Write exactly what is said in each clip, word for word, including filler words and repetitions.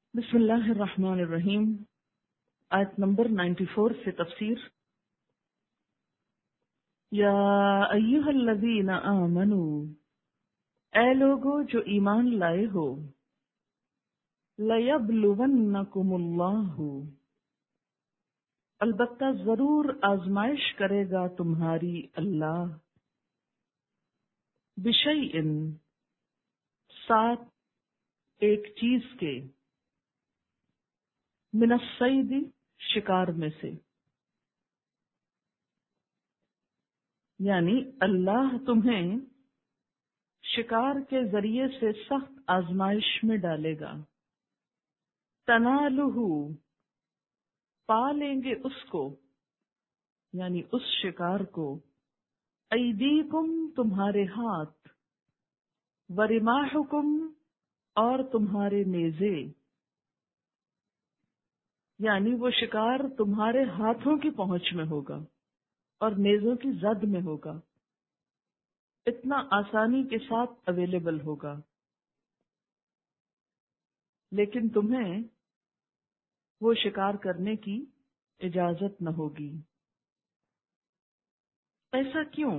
بسم اللہ الرحمن الرحیم. آیت نمبر چورانوے سے تفسیر. یا ایہا الذین آمنوا، اے لوگو جو ایمان لائے ہو، لیبلونکم اللہ، البتہ ضرور آزمائش کرے گا تمہاری اللہ، بشیء، ساتھ ایک چیز کے، من الصید، شکار میں سے. یعنی اللہ تمہیں شکار کے ذریعے سے سخت آزمائش میں ڈالے گا. تنالہ، پا لیں گے اس کو، یعنی اس شکار کو، ایدیکم، تمہارے ہاتھ، ورماحکم، اور تمہارے نیزے. یعنی وہ شکار تمہارے ہاتھوں کی پہنچ میں ہوگا اور نیزوں کی زد میں ہوگا، اتنا آسانی کے ساتھ اویلیبل ہوگا، لیکن تمہیں وہ شکار کرنے کی اجازت نہ ہوگی. ایسا کیوں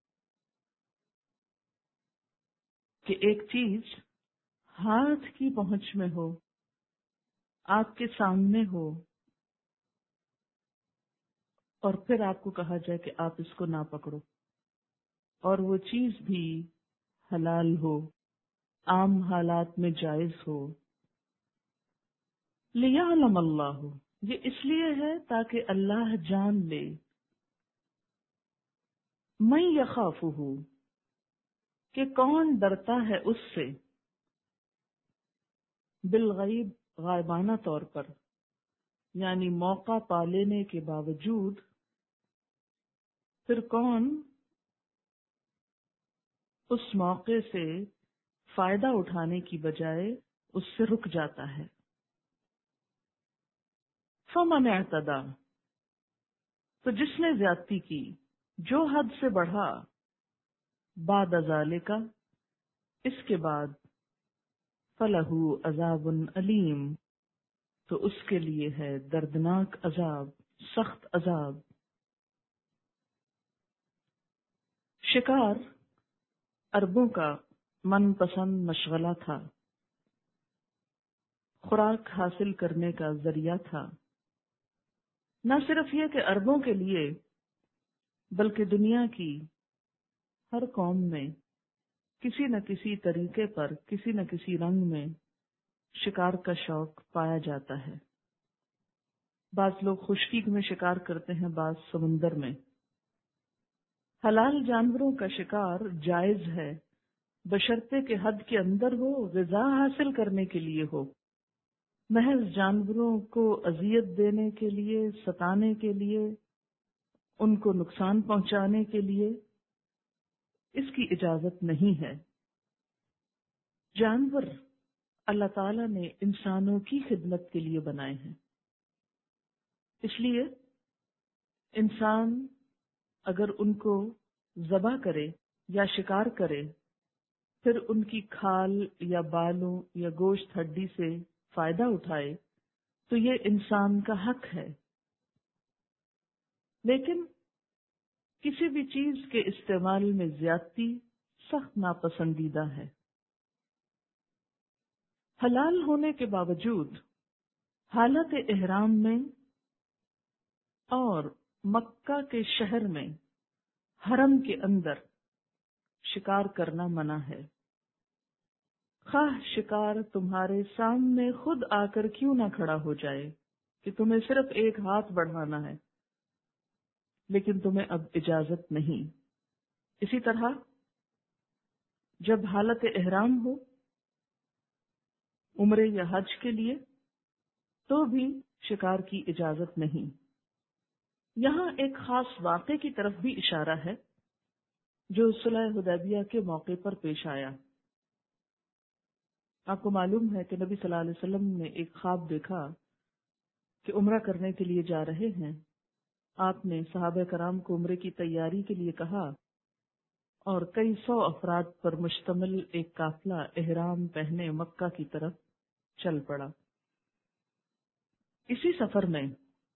کہ ایک چیز ہاتھ کی پہنچ میں ہو، آپ کے سامنے ہو، اور پھر آپ کو کہا جائے کہ آپ اس کو نہ پکڑو، اور وہ چیز بھی حلال ہو، عام حالات میں جائز ہو. لیعلم اللہ، یہ اس لیے ہے تاکہ اللہ جان لے، من یخافہ، کہ کون ڈرتا ہے اس سے، بالغیب، غائبانہ طور پر، یعنی موقع پا لینے کے باوجود پھر کون اس موقع سے فائدہ اٹھانے کی بجائے اس سے رک جاتا ہے. فمن اعتدی، تو جس نے زیادتی کی، جو حد سے بڑھا، بعد ذالک، اس کے بعد، فلہ عذاب علیم، تو اس کے لیے ہے دردناک عذاب، سخت عذاب. شکار عربوں کا من پسند مشغلہ تھا، خوراک حاصل کرنے کا ذریعہ تھا. نہ صرف یہ کہ عربوں کے لیے، بلکہ دنیا کی ہر قوم میں کسی نہ کسی طریقے پر، کسی نہ کسی رنگ میں شکار کا شوق پایا جاتا ہے. بعض لوگ خشکی میں شکار کرتے ہیں، بعض سمندر میں. حلال جانوروں کا شکار جائز ہے، بشرطے کہ حد کے اندر ہو، غذا حاصل کرنے کے لیے ہو. محض جانوروں کو اذیت دینے کے لیے، ستانے کے لیے، ان کو نقصان پہنچانے کے لیے اس کی اجازت نہیں ہے. جانور اللہ تعالی نے انسانوں کی خدمت کے لیے بنائے ہیں، اس لیے انسان اگر ان کو ذبح کرے یا شکار کرے، پھر ان کی کھال یا بالوں یا گوشت ہڈی سے فائدہ اٹھائے، تو یہ انسان کا حق ہے. لیکن کسی بھی چیز کے استعمال میں زیادتی سخت ناپسندیدہ ہے. حلال ہونے کے باوجود حالت احرام میں اور مکہ کے شہر میں، حرم کے اندر شکار کرنا منع ہے. خواہ شکار تمہارے سامنے خود آ کر کیوں نہ کھڑا ہو جائے کہ تمہیں صرف ایک ہاتھ بڑھانا ہے، لیکن تمہیں اب اجازت نہیں. اسی طرح جب حالت احرام ہو، عمرے یا حج کے لیے، تو بھی شکار کی اجازت نہیں. یہاں ایک خاص واقعے کی طرف بھی اشارہ ہے جو صلح حدیبیہ کے موقع پر پیش آیا. آپ کو معلوم ہے کہ نبی صلی اللہ علیہ وسلم نے ایک خواب دیکھا کہ عمرہ کرنے کے لیے جا رہے ہیں. آپ نے صحابہ کرام کو عمرے کی تیاری کے لیے کہا، اور کئی سو افراد پر مشتمل ایک قافلہ احرام پہنے مکہ کی طرف چل پڑا. اسی سفر میں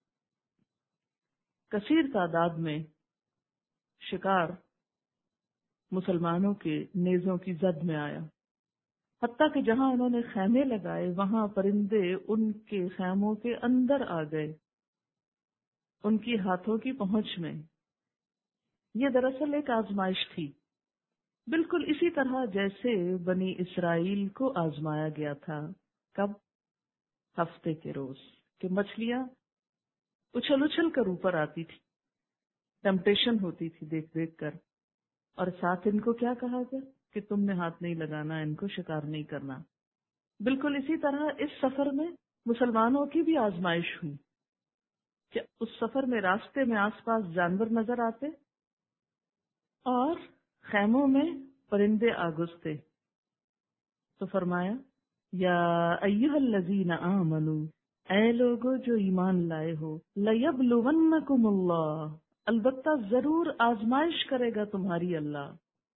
کثیر تعداد میں شکار مسلمانوں کے نیزوں کی زد میں آیا، حتیٰ کہ جہاں انہوں نے خیمے لگائے وہاں پرندے ان کے خیموں کے اندر آ گئے، ان کی ہاتھوں کی پہنچ میں۔ یہ دراصل ایک آزمائش تھی، بالکل اسی طرح جیسے بنی اسرائیل کو آزمایا گیا تھا۔ کب؟ ہفتے کے روز، کہ مچھلیاں اچھل اچھل کر اوپر آتی تھی، ٹیمپٹیشن ہوتی تھی دیکھ دیکھ کر، اور ساتھ ان کو کیا کہا گیا کہ تم نے ہاتھ نہیں لگانا، ان کو شکار نہیں کرنا۔ بالکل اسی طرح اس سفر میں مسلمانوں کی بھی آزمائش ہوئی کہ اس سفر میں راستے میں آس پاس جانور نظر آتے اور خیموں میں پرندے آ گھستے، تو فرمایا یا ایھا الذین آمنوا، اے لوگو جو ایمان لائے ہو، لیبلونکم اللہ، البتہ ضرور آزمائش کرے گا تمہاری اللہ۔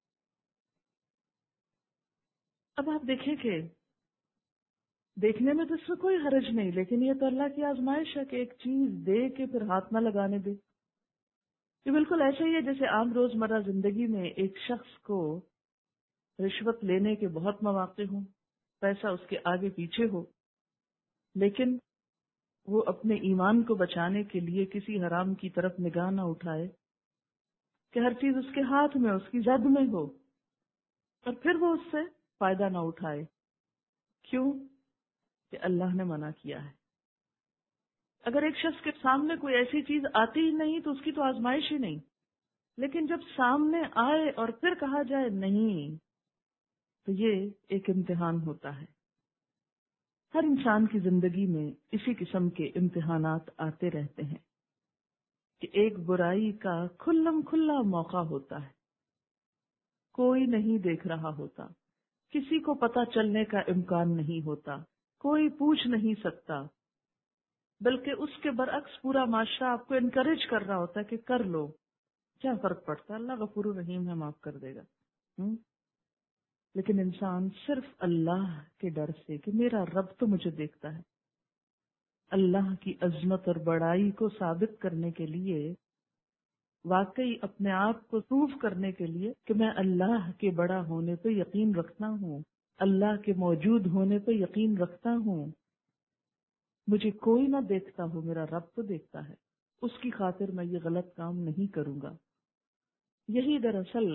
اب آپ دیکھیں کہ دیکھنے میں تو اس میں کوئی حرج نہیں، لیکن یہ تو اللہ کی آزمائش ہے کہ ایک چیز دے کے پھر ہاتھ نہ لگانے دے۔ یہ بالکل ایسا ہی ہے جیسے عام روزمرہ زندگی میں ایک شخص کو رشوت لینے کے بہت مواقع ہوں، پیسہ اس کے آگے پیچھے ہو، لیکن وہ اپنے ایمان کو بچانے کے لیے کسی حرام کی طرف نگاہ نہ اٹھائے کہ ہر چیز اس کے ہاتھ میں، اس کی زد میں ہو، اور پھر وہ اس سے فائدہ نہ اٹھائے۔ کیوں؟ کہ اللہ نے منع کیا ہے۔ اگر ایک شخص کے سامنے کوئی ایسی چیز آتی ہی نہیں تو اس کی تو آزمائش ہی نہیں، لیکن جب سامنے آئے اور پھر کہا جائے نہیں، تو یہ ایک امتحان ہوتا ہے۔ ہر انسان کی زندگی میں اسی قسم کے امتحانات آتے رہتے ہیں کہ ایک برائی کا کھلم کھلا موقع ہوتا ہے، کوئی نہیں دیکھ رہا ہوتا، کسی کو پتہ چلنے کا امکان نہیں ہوتا، کوئی پوچھ نہیں سکتا، بلکہ اس کے برعکس پورا معاشرہ آپ کو انکریج کر رہا ہوتا ہے کہ کر لو، کیا فرق پڑتا ہے، اللہ غفور الرحیم ہے، معاف کر دے گا۔ ہم؟ لیکن انسان صرف اللہ کے ڈر سے کہ میرا رب تو مجھے دیکھتا ہے، اللہ کی عظمت اور بڑائی کو ثابت کرنے کے لیے، واقعی اپنے آپ کو پروف کرنے کے لیے کہ میں اللہ کے بڑا ہونے پہ یقین رکھتا ہوں، اللہ کے موجود ہونے پہ یقین رکھتا ہوں، مجھے کوئی نہ دیکھتا ہو، میرا رب تو دیکھتا ہے، اس کی خاطر میں یہ غلط کام نہیں کروں گا۔ یہی دراصل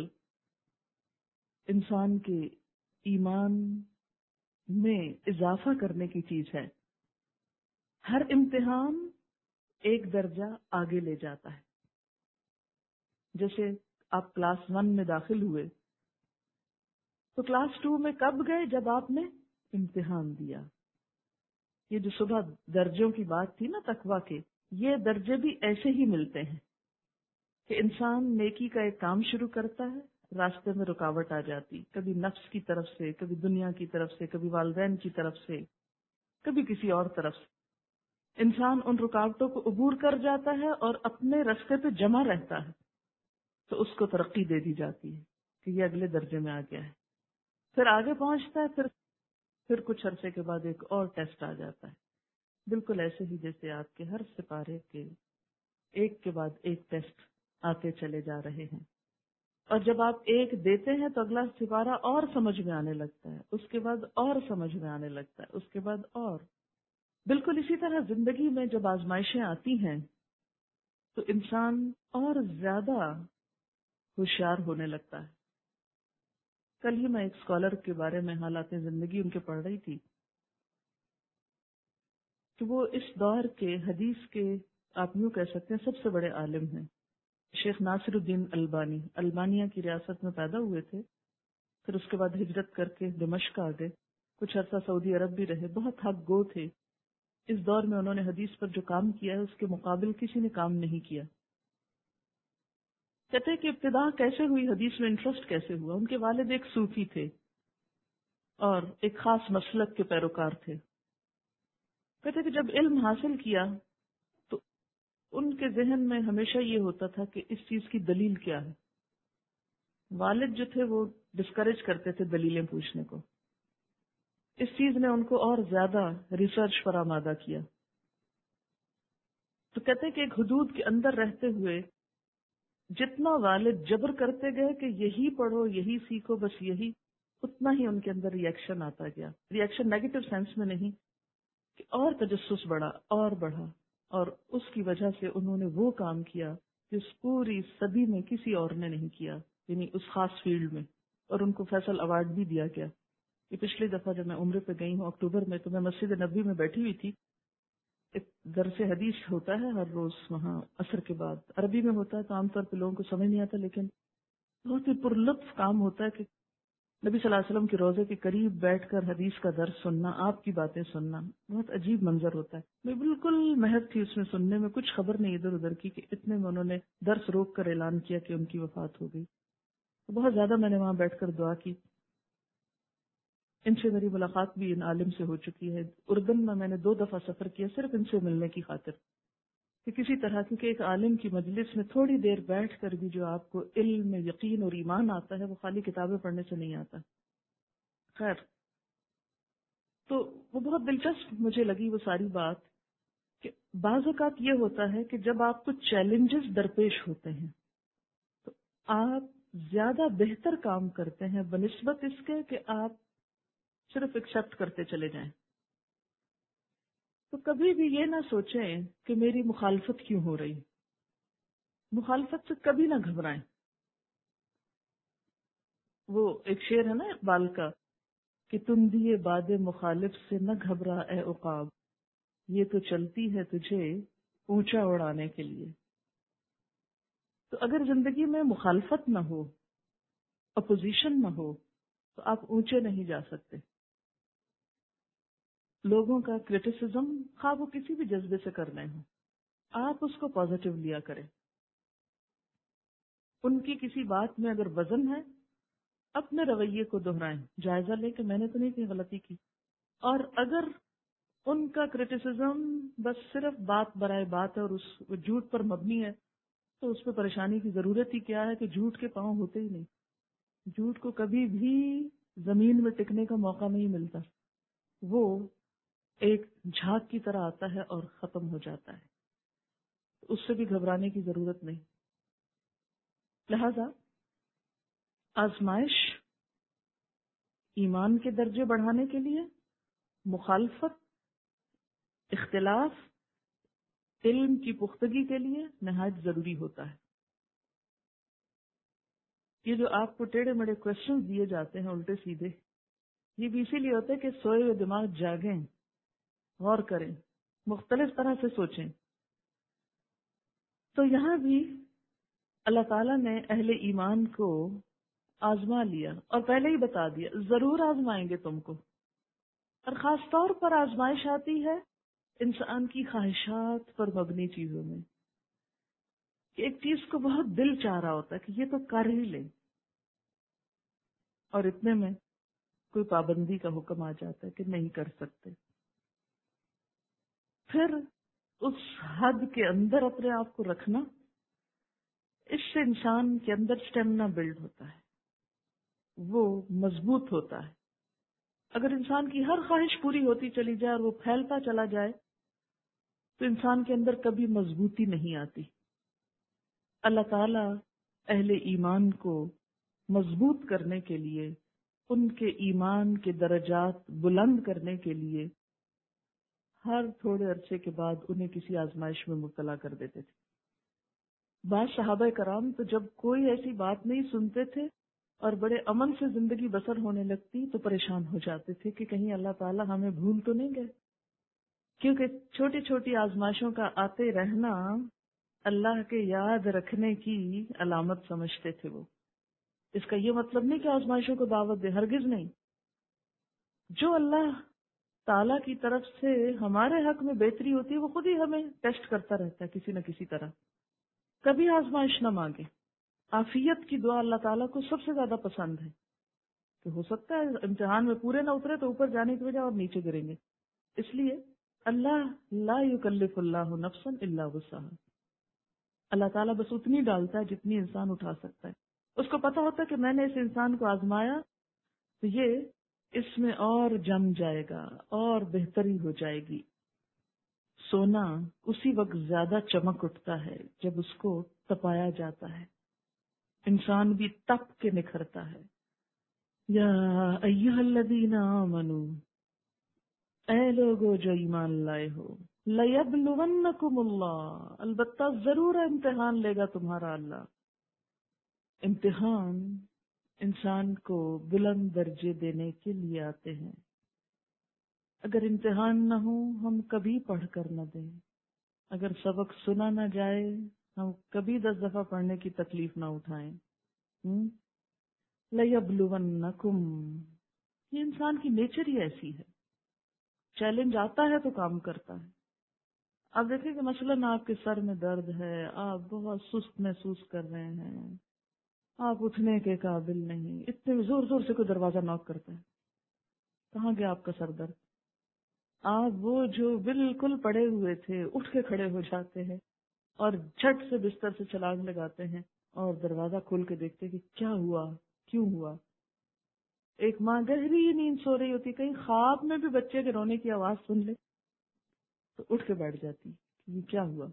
انسان کے ایمان میں اضافہ کرنے کی چیز ہے۔ ہر امتحان ایک درجہ آگے لے جاتا ہے۔ جیسے آپ کلاس ون میں داخل ہوئے تو کلاس ٹو میں کب گئے؟ جب آپ نے امتحان دیا۔ یہ جو صبح درجوں کی بات تھی نا تقویٰ کے، یہ درجے بھی ایسے ہی ملتے ہیں کہ انسان نیکی کا ایک کام شروع کرتا ہے، راستے میں رکاوٹ آ جاتی، کبھی نفس کی طرف سے، کبھی دنیا کی طرف سے، کبھی والدین کی طرف سے، کبھی کسی اور طرف سے۔ انسان ان رکاوٹوں کو عبور کر جاتا ہے اور اپنے راستے پہ جمع رہتا ہے، تو اس کو ترقی دے دی جاتی ہے کہ یہ اگلے درجے میں آ گیا ہے۔ پھر آگے پہنچتا ہے، پھر پھر کچھ عرصے کے بعد ایک اور ٹیسٹ آ جاتا ہے، بالکل ایسے ہی جیسے آپ کے ہر سپارے کے ایک کے بعد ایک ٹیسٹ آتے چلے جا رہے ہیں، اور جب آپ ایک دیتے ہیں تو اگلا سپارہ اور سمجھ میں آنے لگتا ہے، اس کے بعد اور سمجھ میں آنے لگتا ہے، اس کے بعد اور۔ بالکل اسی طرح زندگی میں جب آزمائشیں آتی ہیں تو انسان اور زیادہ ہوشیار ہونے لگتا ہے۔ کل ہی میں ایک اسکالر کے بارے میں حالات زندگی ان کے پڑھ رہی تھی کہ وہ اس دور کے حدیث کے، آپ یوں کہہ سکتے ہیں، سب سے بڑے عالم ہیں، شیخ ناصر الدین البانی، البانیہ کی ریاست میں پیدا ہوئے تھے، پھر اس کے بعد ہجرت کر کے دمشق آ گئے، کچھ عرصہ سعودی عرب بھی رہے، بہت حق گو تھے۔ اس دور میں انہوں نے حدیث پر جو کام کیا ہے اس کے مقابل کسی نے کام نہیں کیا۔ کہتے ہیں کہ ابتدا کیسے ہوئی، حدیث میں انٹرسٹ کیسے ہوا؟ ان کے والد ایک صوفی تھے اور ایک خاص مسلک کے پیروکار تھے۔ کہتے کہ جب علم حاصل کیا تو ان کے ذہن میں ہمیشہ یہ ہوتا تھا کہ اس چیز کی دلیل کیا ہے۔ والد جو تھے وہ ڈسکریج کرتے تھے دلیلیں پوچھنے کو۔ اس چیز نے ان کو اور زیادہ ریسرچ پر آمادہ کیا تو کہتے ہیں کہ ایک حدود کے اندر رہتے ہوئے جتنا والد جبر کرتے گئے کہ یہی پڑھو یہی سیکھو بس یہی، اتنا ہی ان کے اندر ری ایکشن آتا گیا. ری ایکشن نیگیٹو سینس میں نہیں کہ اور تجسس بڑھا اور بڑھا، اور اس کی وجہ سے انہوں نے وہ کام کیا جس پوری صدی میں کسی اور نے نہیں کیا، یعنی اس خاص فیلڈ میں، اور ان کو فیصل ایوارڈ بھی دیا گیا. یہ پچھلی دفعہ جب میں عمرے پہ گئی ہوں اکتوبر میں، تو میں مسجد نبوی میں بیٹھی ہوئی تھی. ایک درس حدیث ہوتا ہے ہر روز وہاں عصر کے بعد، عربی میں ہوتا ہے تو عام طور پہ لوگوں کو سمجھ نہیں آتا، لیکن بہت ہی پرلطف کام ہوتا ہے کہ نبی صلی اللہ علیہ وسلم کے روضے کے قریب بیٹھ کر حدیث کا درس سننا، آپ کی باتیں سننا، بہت عجیب منظر ہوتا ہے. میں بالکل محض تھی اس میں سننے میں، کچھ خبر نہیں ادھر ادھر کی، کہ اتنے میں انہوں نے درس روک کر اعلان کیا کہ ان کی وفات ہو گئی. بہت زیادہ میں نے وہاں بیٹھ کر دعا کی. ان سے میری ملاقات بھی ان عالم سے ہو چکی ہے. اردن میں میں نے دو دفعہ سفر کیا صرف ان سے ملنے کی خاطر، کہ کسی طرح، کیونکہ ایک عالم کی مجلس میں تھوڑی دیر بیٹھ کر بھی جو آپ کو علم، یقین اور ایمان آتا ہے وہ خالی کتابیں پڑھنے سے نہیں آتا. خیر، تو وہ بہت دلچسپ مجھے لگی وہ ساری بات، کہ بعض اوقات یہ ہوتا ہے کہ جب آپ کو چیلنجز درپیش ہوتے ہیں تو آپ زیادہ بہتر کام کرتے ہیں بنسبت اس کے کہ آپ صرف ایکسپٹ کرتے چلے جائیں. تو کبھی بھی یہ نہ سوچیں کہ میری مخالفت کیوں ہو رہی، مخالفت سے کبھی نہ گھبرائیں. وہ ایک شعر ہے نا اقبال کا کہ تم دیے باد مخالف سے نہ گھبرا اے عقاب، یہ تو چلتی ہے تجھے اونچا اڑانے کے لیے. تو اگر زندگی میں مخالفت نہ ہو، اپوزیشن نہ ہو، تو آپ اونچے نہیں جا سکتے. لوگوں کا کرٹیسزم خواہ وہ کسی بھی جذبے سے کر رہے ہوں، آپ اس کو پازیٹیو لیا کریں. ان کی کسی بات میں اگر وزن ہے، اپنے رویے کو دہرائیں، جائزہ لے کہ میں نے تو نہیں کوئی غلطی کی. اور اگر ان کا کرٹیسزم بس صرف بات برائے بات ہے اور اس جھوٹ پر مبنی ہے، تو اس پہ پریشانی کی ضرورت ہی کیا ہے کہ جھوٹ کے پاؤں ہوتے ہی نہیں. جھوٹ کو کبھی بھی زمین میں ٹکنے کا موقع نہیں ملتا، وہ ایک جھاگ کی طرح آتا ہے اور ختم ہو جاتا ہے. اس سے بھی گھبرانے کی ضرورت نہیں. لہذا آزمائش ایمان کے درجے بڑھانے کے لیے، مخالفت، اختلاف علم کی پختگی کے لیے نہایت ضروری ہوتا ہے. یہ جو آپ کو ٹیڑھے مڑے کوشچن دیے جاتے ہیں الٹے سیدھے، یہ بھی اسی لیے ہوتا ہے کہ سوئے ہوئے دماغ جاگیں، غور کریں، مختلف طرح سے سوچیں. تو یہاں بھی اللہ تعالیٰ نے اہل ایمان کو آزما لیا اور پہلے ہی بتا دیا ضرور آزمائیں گے تم کو. اور خاص طور پر آزمائش آتی ہے انسان کی خواہشات پر مبنی چیزوں میں، کہ ایک چیز کو بہت دل چاہ رہا ہوتا ہے کہ یہ تو کر ہی لیں، اور اتنے میں کوئی پابندی کا حکم آ جاتا ہے کہ نہیں کر سکتے. پھر اس حد کے اندر اپنے آپ کو رکھنا، اس سے انسان کے اندر سٹیمنا بلڈ ہوتا ہے، وہ مضبوط ہوتا ہے. اگر انسان کی ہر خواہش پوری ہوتی چلی جائے اور وہ پھیلتا چلا جائے تو انسان کے اندر کبھی مضبوطی نہیں آتی. اللہ تعالی اہل ایمان کو مضبوط کرنے کے لیے، ان کے ایمان کے درجات بلند کرنے کے لیے ہر تھوڑے عرصے کے بعد انہیں کسی آزمائش میں مبتلا کر دیتے تھے. بعض صحابہ کرام تو جب کوئی ایسی بات نہیں سنتے تھے اور بڑے امن سے زندگی بسر ہونے لگتی تو پریشان ہو جاتے تھے کہ کہیں اللہ تعالیٰ ہمیں بھول تو نہیں گئے. کیونکہ چھوٹی چھوٹی آزمائشوں کا آتے رہنا اللہ کے یاد رکھنے کی علامت سمجھتے تھے. وہ اس کا یہ مطلب نہیں کہ آزمائشوں کو دعوت دے، ہرگز نہیں. جو اللہ تعالیٰ کی طرف سے ہمارے حق میں بہتری ہوتی ہے وہ خود ہی ہمیں ٹیسٹ کرتا رہتا ہے کسی نہ کسی طرح. کبھی آزمائش نہ مانگے. عافیت کی دعا اللہ تعالیٰ کو سب سے زیادہ پسند ہے، کہ ہو سکتا ہے امتحان میں پورے نہ اترے تو اوپر جانے کی وجہ اور نیچے گریں گے. اس لیے اللہ لا یکلف اللہ نفسا الا وسعها، اللہ تعالیٰ بس اتنی ڈالتا ہے جتنی انسان اٹھا سکتا ہے. اس کو پتا ہوتا ہے کہ میں نے اس انسان کو آزمایا تو یہ اس میں اور جم جائے گا اور بہتری ہو جائے گی. سونا اسی وقت زیادہ چمک اٹھتا ہے جب اس کو تپایا جاتا ہے، انسان بھی تپ کے نکھرتا ہے۔ یا ایھا الذین آمنو، اے لوگو جو ایمان لائے ہو، لیبلونکم اللہ، البتہ ضرور امتحان لے گا تمہارا اللہ۔ امتحان انسان کو بلند درجے دینے کے لیے آتے ہیں۔ اگر امتحان نہ ہو ہم کبھی پڑھ کر نہ دیں، اگر سبق سنا نہ جائے ہم کبھی دس دفعہ پڑھنے کی تکلیف نہ اٹھائیں۔ لَيَبْلُوَنَّكُمْ، یہ انسان کی نیچر ہی ایسی ہے، چیلنج آتا ہے تو کام کرتا ہے۔ آپ دیکھیں کہ مثلاً آپ کے سر میں درد ہے، آپ بہت سست محسوس کر رہے ہیں، آپ اٹھنے کے قابل نہیں، اتنے زور زور سے کوئی دروازہ نوک کرتا ہے، کہاں گیا آپ کا سر درد؟ آپ وہ جو بالکل پڑے ہوئے تھے اٹھ کے کھڑے ہو جاتے ہیں اور جھٹ سے بستر سے چھلانگ لگاتے ہیں اور دروازہ کھول کے دیکھتے کہ کیا ہوا، کیوں ہوا۔ ایک ماں گہری نیند سو رہی ہوتی، کہیں خواب میں بھی بچے کے رونے کی آواز سن لے تو اٹھ کے بیٹھ جاتی کہ یہ کیا ہوا۔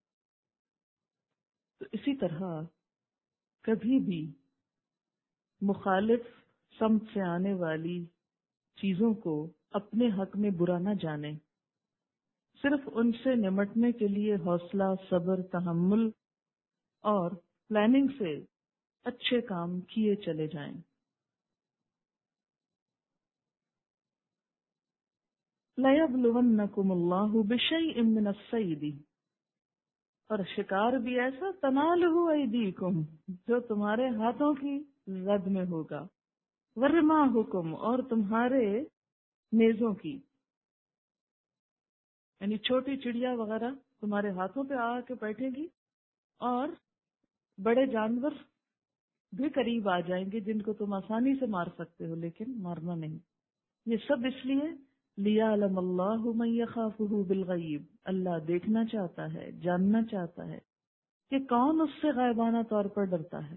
تو اسی طرح کبھی بھی مخالف سمت سے آنے والی چیزوں کو اپنے حق میں برا نہ جانیں، صرف ان سے نمٹنے کے لیے حوصلہ، صبر، تحمل اور پلاننگ سے اچھے کام کیے چلے جائیں۔ لَيَبْلُوَنَّكُمُ اللَّهُ بِشَيْءٍ مِّنَ الصَّيْدِ، اور شکار بھی ایسا تَنَالُهُ أَيْدِيكُمْ، جو تمہارے ہاتھوں کی زد میں ہوگا، وَرِمَاحُكُمْ، اور تمہارے نیزوں کی، یعنی چھوٹی چڑیا وغیرہ تمہارے ہاتھوں پہ آ کے بیٹھے گی اور بڑے جانور بھی قریب آ جائیں گے جن کو تم آسانی سے مار سکتے ہو لیکن مارنا نہیں۔ یہ سب اس لیے لِيَعْلَمَ اللَّهُ مَن يَخَافُهُ بِالْغَيْبِ، اللہ دیکھنا چاہتا ہے، جاننا چاہتا ہے کہ کون اس سے غائبانہ طور پر ڈرتا ہے۔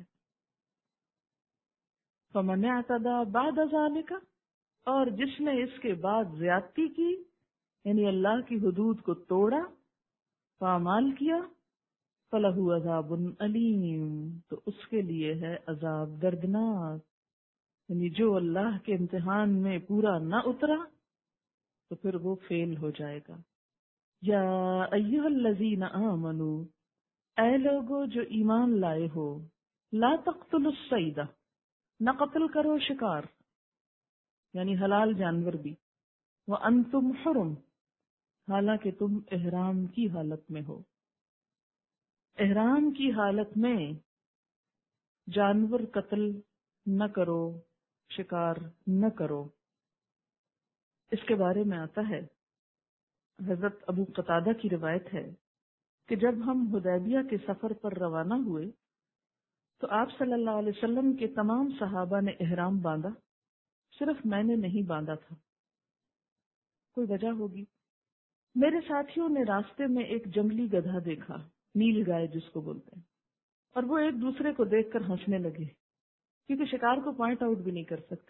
فَمَنِ اعْتَدَىٰ بَعْدَ ذَلِكَ، اور جس نے اس کے بعد زیادتی کی، یعنی اللہ کی حدود کو توڑا، پامال کیا، فَلَهُ عَذَابٌ أَلِيمٌ، تو اس کے لیے ہے عذاب دردناک۔ یعنی جو اللہ کے امتحان میں پورا نہ اترا تو پھر وہ فیل ہو جائے گا۔ یا ایھا الذین آمنوا، اے لوگو جو ایمان لائے ہو، لا تقتلوا الصید، نہ قتل کرو شکار، یعنی حلال جانور بھی، وانتم حرم، حالانکہ تم احرام کی حالت میں ہو۔ احرام کی حالت میں جانور قتل نہ کرو، شکار نہ کرو۔ اس کے بارے میں آتا ہے، حضرت ابو قتادہ کی روایت ہے کہ جب ہم حدیبیہ کے سفر پر روانہ ہوئے تو آپ صلی اللہ علیہ وسلم کے تمام صحابہ نے احرام باندھا، صرف میں نے نہیں باندھا تھا۔ کوئی وجہ ہوگی۔ میرے ساتھیوں نے راستے میں ایک جنگلی گدھا دیکھا، نیل گائے جس کو بولتے ہیں، اور وہ ایک دوسرے کو دیکھ کر ہنسنے لگے، کیونکہ شکار کو پوائنٹ آؤٹ بھی نہیں کر سکتے،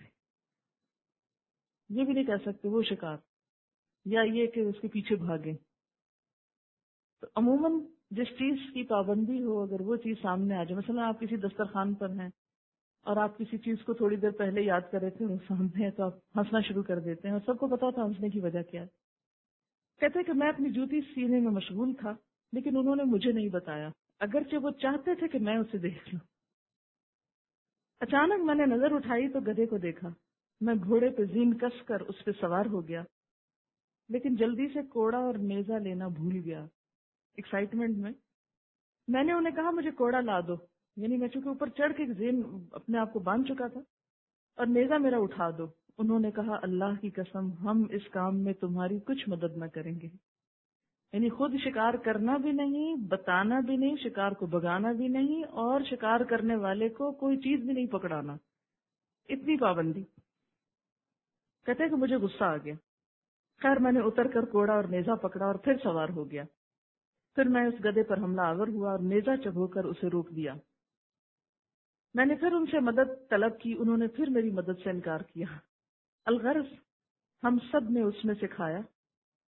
یہ بھی نہیں کہہ سکتے وہ شکار، یا یہ کہ اس کے پیچھے بھاگے۔ تو عموماً جس چیز کی پابندی ہو، اگر وہ چیز سامنے آ جائے، مثلا آپ کسی دسترخوان پر ہیں اور آپ کسی چیز کو تھوڑی دیر پہلے یاد کر رہے تھے، وہ سامنے ہے تو آپ ہنسنا شروع کر دیتے ہیں، اور سب کو پتا تھا ہنسنے کی وجہ کیا ہے۔ کہتے کہ میں اپنی جوتی سینے میں مشغول تھا لیکن انہوں نے مجھے نہیں بتایا، اگرچہ وہ چاہتے تھے کہ میں اسے دیکھ لوں۔ اچانک میں نے نظر اٹھائی تو گدھے کو دیکھا، میں گھوڑے پہ زین کس کر اس پہ سوار ہو گیا، لیکن جلدی سے کوڑا اور نیزہ لینا بھول گیا۔ ایکسائٹمنٹ میں میں نے انہیں کہا مجھے کوڑا لا دو، یعنی میں چونکہ اوپر چڑھ کے زین اپنے آپ کو باندھ چکا تھا، اور نیزہ میرا اٹھا دو۔ انہوں نے کہا اللہ کی قسم ہم اس کام میں تمہاری کچھ مدد نہ کریں گے، یعنی خود شکار کرنا بھی نہیں، بتانا بھی نہیں، شکار کو بگانا بھی نہیں، اور شکار کرنے والے کو کوئی چیز بھی نہیں پکڑانا، اتنی پابندی۔ کہتے کہ مجھے غصہ آ گیا، خیر میں نے اتر کر کوڑا اور نیزہ پکڑا اور پھر سوار ہو گیا۔ پھر میں اس گدھے پر حملہ آور ہوا اور نیزہ چبھو کر اسے روک دیا۔ میں نے پھر ان سے مدد طلب کی، انہوں نے پھر میری مدد سے انکار کیا۔ الغرض ہم سب نے اس میں سے کھایا،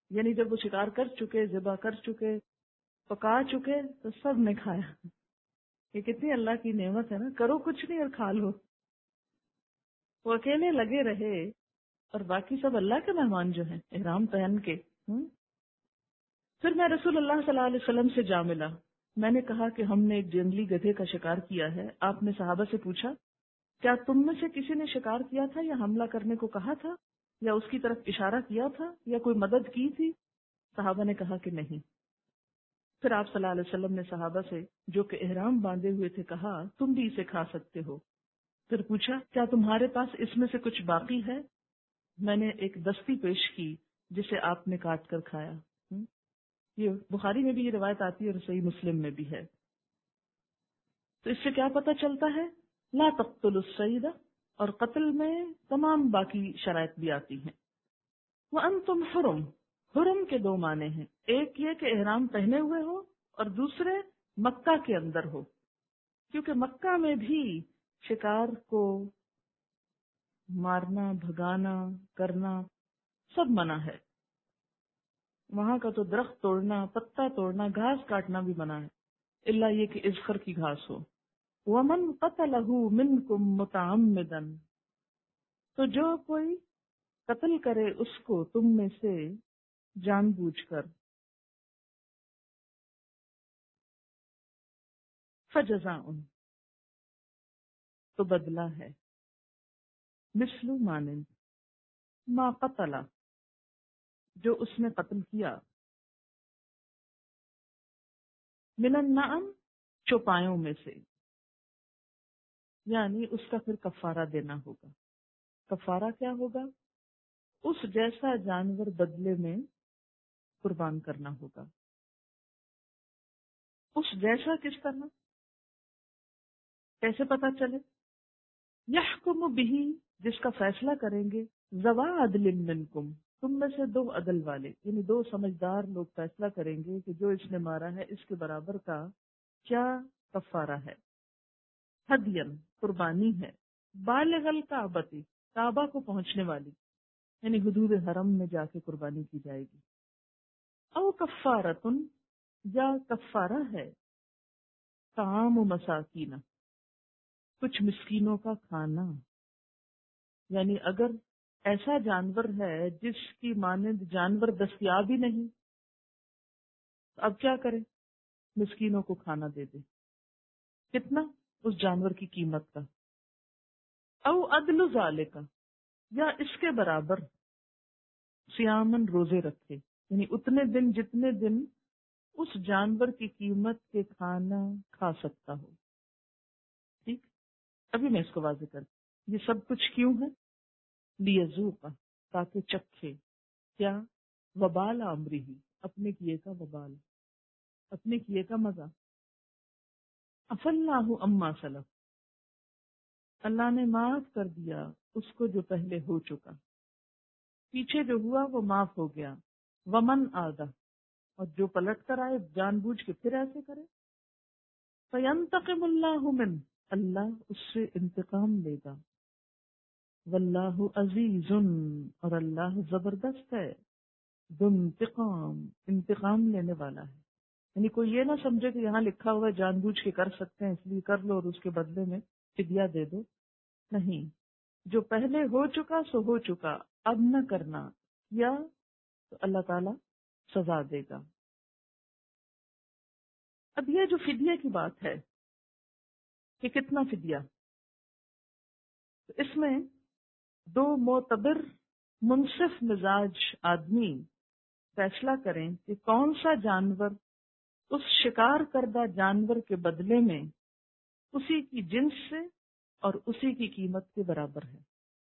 یعنی جب وہ شکار کر چکے، ذبح کر چکے، پکا چکے، تو سب نے کھایا. یہ کتنی اللہ کی نعمت ہے نا، کرو کچھ نہیں اور کھا لو. وہ اکیلے لگے رہے اور باقی سب اللہ کے مہمان جو ہیں احرام پہن کے. ہم؟ پھر میں رسول اللہ صلی اللہ علیہ وسلم سے جا ملا. میں نے کہا کہ ہم نے ایک جنگلی گدھے کا شکار کیا ہے. آپ نے صحابہ سے پوچھا کیا تم میں سے کسی نے شکار کیا تھا یا حملہ کرنے کو کہا تھا یا اس کی طرف اشارہ کیا تھا یا کوئی مدد کی تھی؟ صحابہ نے کہا کہ نہیں. پھر آپ صلی اللہ علیہ وسلم نے صحابہ سے جو کہ احرام باندھے ہوئے تھے کہا تم بھی اسے کھا سکتے ہو. پھر پوچھا کیا تمہارے پاس اس میں سے کچھ باقی ہے؟ میں نے ایک دستی پیش کی جسے آپ نے کاٹ کر کھایا. ہم؟ یہ بخاری میں بھی یہ روایت آتی ہے اور صحیح مسلم میں بھی ہے. تو اس سے کیا پتہ چلتا ہے؟ لا تقتلوا الصید، اور قتل میں تمام باقی شرائط بھی آتی ہیں. وانتم حرم، حرم کے دو معنی ہیں. ایک یہ کہ احرام پہنے ہوئے ہو اور دوسرے مکہ کے اندر ہو، کیونکہ مکہ میں بھی شکار کو مارنا، بھگانا، کرنا سب منع ہے. وہاں کا تو درخت توڑنا، پتا توڑنا، گھاس کاٹنا بھی منع ہے، الا یہ کہ اذخر کی گھاس ہو. ومن قتلہ منکم متعمدا، تو جو کوئی قتل کرے اس کو تم میں سے جان بوجھ کر، فجزاء، تو بدلہ ہے، مثل مانند ما قتل، جو اس نے قتل کیا، من النعم، چوپایوں میں سے، یعنی اس کا پھر کفارہ دینا ہوگا. کفارہ کیا ہوگا؟ اس جیسا جانور بدلے میں قربان کرنا ہوگا. اس جیسا کس طرح؟ کیسے پتا چلے؟ یحکم بہ، جس کا فیصلہ کریں گے، ذوا عدل منکم، تم میں سے دو عدل والے، یعنی دو سمجھدار لوگ فیصلہ کریں گے کہ جو اس نے مارا ہے اس کے برابر کا کیا کفارہ ہے. ہدین، قربانی ہے، بالغ الکعبۃ، کعبہ کو پہنچنے والی، یعنی حدود حرم میں جا کے قربانی کی جائے گی. او کفارتن، یا کفارہ ہے، طعام و مساکین، کچھ مسکینوں کا کھانا. یعنی اگر ایسا جانور ہے جس کی مانند جانور دستیاب ہی نہیں، تو اب کیا کریں؟ مسکینوں کو کھانا دے دے. کتنا؟ اس جانور کی قیمت کا. او عدل ذالک، یا اس کے برابر، سیامن، روزے رکھے، یعنی اتنے دن جتنے دن اس جانور کی قیمت کے کھانا کھا سکتا ہو. ٹھیک، ابھی میں اس کو واضح کر. یہ سب کچھ کیوں ہے؟ لیذوق، تاکہ چکھے، کیا؟ وبال امرہ، اپنے کیے کا وبال، اپنے کیے کا مزہ. عفی اللہ عما سلف، اللہ نے معاف کر دیا اس کو جو پہلے ہو چکا، پیچھے جو ہوا وہ معاف ہو گیا. ومن آدھا، اور جو پلٹ کر آئے جان بوجھ کے پھر ایسے کرے، فینتقم اللہ من، اللہ اس سے انتقام لے گا. واللہ عزیز، اور اللہ زبردست ہے، ذو انتقام، انتقام لینے والا ہے. یعنی کوئی یہ نہ سمجھے کہ یہاں لکھا ہوا ہے جان بوجھ کے کر سکتے ہیں اس لیے کر لو اور اس کے بدلے میں فدیہ دے دو. نہیں، جو پہلے ہو چکا سو ہو چکا، اب نہ کرنا، یا تو اللہ تعالی سزا دے گا. اب یہ جو فدیہ کی بات ہے کہ کتنا فدیہ، تو اس میں دو معتبر منصف مزاج آدمی فیصلہ کریں کہ کون سا جانور اس شکار کردہ جانور کے بدلے میں اسی کی جنس سے اور اسی کی قیمت کے برابر ہے.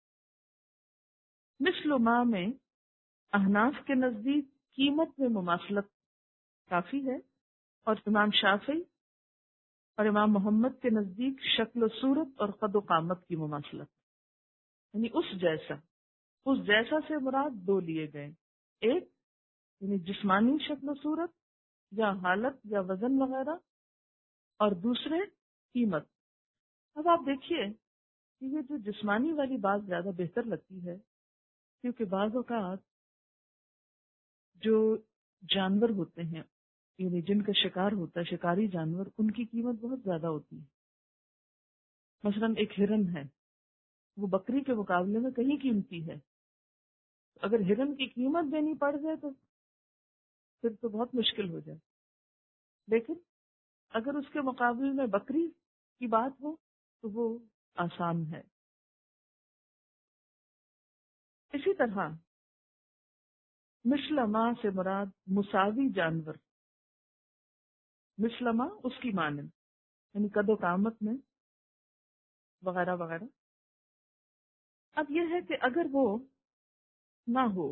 مثل ما میں احناف کے نزدیک قیمت میں مماثلت کافی ہے، اور امام شافعی اور امام محمد کے نزدیک شکل و صورت اور قد و قامت کی مماثلت، یعنی اس جیسا. اس جیسا سے مراد دو لیے گئے، ایک یعنی جسمانی شکل و صورت یا حالت یا وزن وغیرہ، اور دوسرے قیمت. اب آپ دیکھیے کہ یہ جو جسمانی والی بات زیادہ بہتر لگتی ہے، کیونکہ بعض اوقات جو جانور ہوتے ہیں یعنی جن کا شکار ہوتا ہے، شکاری جانور، ان کی قیمت بہت زیادہ ہوتی ہے. مثلاً ایک ہرن ہے، وہ بکری کے مقابلے میں کہیں قیمتی ہے. اگر ہرن کی قیمت دینی پڑ جائے تو پھر تو بہت مشکل ہو جائے. لیکن اگر اس کے مقابلے میں بکری کی بات ہو تو وہ آسان ہے. اسی طرح مثلما سے مراد مساوی جانور، مثلما اس کی مانند، یعنی قد و قامت میں وغیرہ وغیرہ. اب یہ ہے کہ اگر وہ نہ ہو،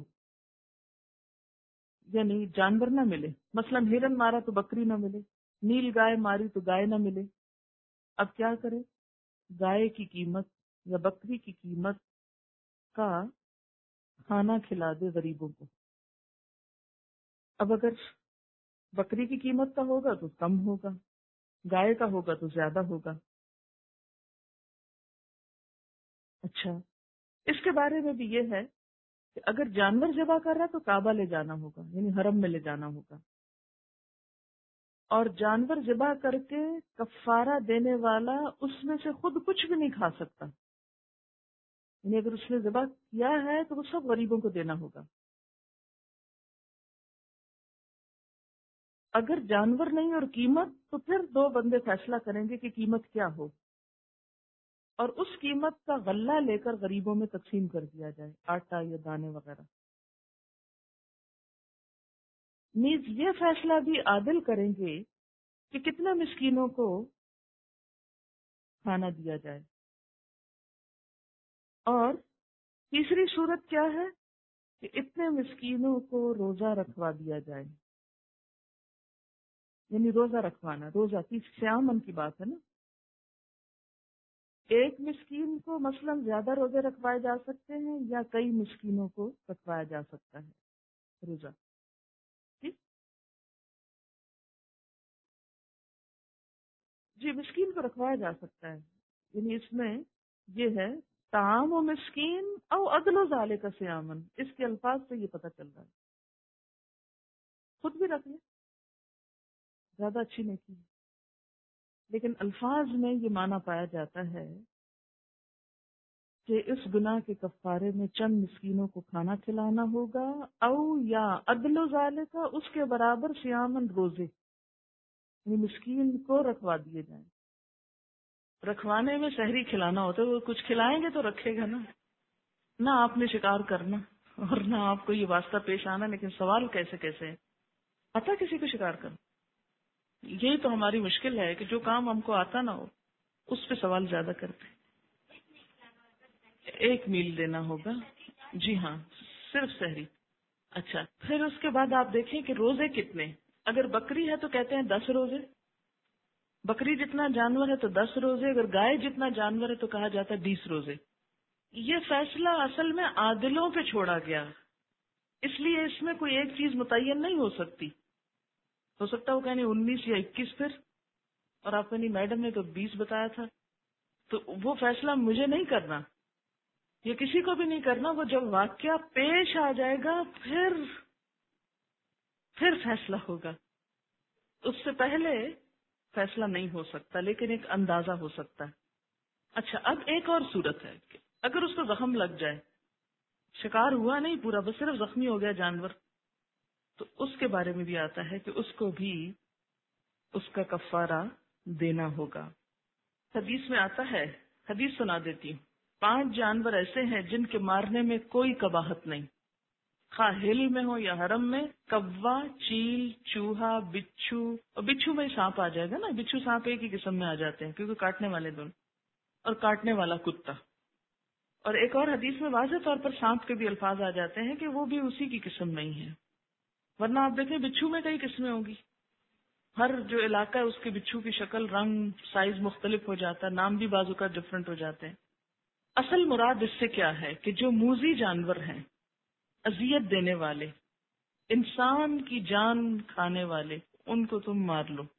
یعنی جانور نہ ملے، مثلا ہرن مارا تو بکری نہ ملے، نیل گائے ماری تو گائے نہ ملے، اب کیا کرے؟ گائے کی قیمت یا بکری کی قیمت کا کھانا کھلا دے غریبوں کو. اب اگر بکری کی قیمت کا ہوگا تو کم ہوگا، گائے کا ہوگا تو زیادہ ہوگا. اچھا، اس کے بارے میں بھی یہ ہے کہ اگر جانور ذبح کر رہا ہے تو کعبہ لے جانا ہوگا، یعنی حرم میں لے جانا ہوگا. اور جانور ذبح کر کے کفارہ دینے والا اس میں سے خود کچھ بھی نہیں کھا سکتا، یعنی اگر اس نے ذبح کیا ہے تو وہ سب غریبوں کو دینا ہوگا. اگر جانور نہیں اور قیمت، تو پھر دو بندے فیصلہ کریں گے کہ قیمت کیا ہو، اور اس قیمت کا غلہ لے کر غریبوں میں تقسیم کر دیا جائے، آٹا یا دانے وغیرہ. نیز یہ فیصلہ بھی عادل کریں گے کہ کتنے مسکینوں کو کھانا دیا جائے. اور تیسری صورت کیا ہے کہ اتنے مسکینوں کو روزہ رکھوا دیا جائے، یعنی روزہ رکھوانا، روزہ کی سیامن کی بات ہے نا. ایک مسکین کو مثلا زیادہ روزے رکھوائے جا سکتے ہیں یا کئی مسکینوں کو رکھوایا جا سکتا ہے روزہ. ٹھیک جی، مسکین کو رکھوایا جا سکتا ہے، یعنی اس میں یہ ہے طعام و مسکین او عدل و ذالک کا سیامن، اس کے الفاظ سے یہ پتہ چل رہا ہے. خود بھی رکھ لیں، زیادہ اچھی نہیں کی، لیکن الفاظ میں یہ معنی پایا جاتا ہے کہ اس گناہ کے کفارے میں چند مسکینوں کو کھانا کھلانا ہوگا، او یا عدل و ذالک اس کے برابر سیامن روزے، یعنی مسکین کو رکھوا دیے جائیں. رکھوانے میں سحری کھلانا ہوتا ہے، وہ کچھ کھلائیں گے تو رکھے گا نا، نہ آپ نے شکار کرنا اور نہ آپ کو یہ واسطہ پیش آنا. لیکن سوال کیسے کیسے ہے؟ آتا کسی کو شکار کرنا؟ یہی تو ہماری مشکل ہے کہ جو کام ہم کو آتا نہ ہو اس پہ سوال زیادہ کرتے. ایک میل دینا ہوگا، جی ہاں، صرف سحری. اچھا، پھر اس کے بعد آپ دیکھیں کہ روزے کتنے. اگر بکری ہے تو کہتے ہیں دس روزے، بکری جتنا جانور ہے تو دس روزے، اگر گائے جتنا جانور ہے تو کہا جاتا ہے بیس روزے. یہ فیصلہ اصل میں عادلوں پہ چھوڑا گیا، اس لیے اس میں کوئی ایک چیز متعین نہیں ہو سکتی. ہو سکتا ہے وہ کہنے انیس یا اکیس پھر، اور آپ نے میڈم نے تو بیس بتایا تھا، تو وہ فیصلہ مجھے نہیں کرنا، یہ کسی کو بھی نہیں کرنا. وہ جب واقعہ پیش آ جائے گا پھر پھر فیصلہ ہوگا. اس سے پہلے فیصلہ نہیں ہو سکتا، لیکن ایک اندازہ ہو سکتا ہے. اچھا، اب ایک اور صورت ہے کہ اگر اس کو زخم لگ جائے، شکار ہوا نہیں پورا، بس صرف زخمی ہو گیا جانور، تو اس کے بارے میں بھی آتا ہے کہ اس کو بھی اس کا کفارہ دینا ہوگا. حدیث میں آتا ہے، حدیث سنا دیتی ہوں. پانچ جانور ایسے ہیں جن کے مارنے میں کوئی قباحت نہیں، خواہ ہل میں ہو یا حرم میں. کوا، چیل، چوہا، بچھو، اور بچھو میں سانپ آ جائے گا نا، بچھو سانپ ایک ہی قسم میں آ جاتے ہیں کیونکہ کاٹنے والے دونوں، اور کاٹنے والا کتا. اور ایک اور حدیث میں واضح طور پر سانپ کے بھی الفاظ آ جاتے ہیں کہ وہ بھی اسی کی قسم نہیں ہے. ورنہ آپ دیکھیں بچھو میں کئی قسمیں ہوں گی، ہر جو علاقہ ہے اس کے بچھو کی شکل، رنگ، سائز مختلف ہو جاتا ہے، نام بھی بعض اوقات ڈفرینٹ ہو جاتے ہیں. اصل مراد اس سے کیا ہے کہ جو موذی جانور ہیں، اذیت دینے والے، انسان کی جان کھانے والے، ان کو تم مار لو.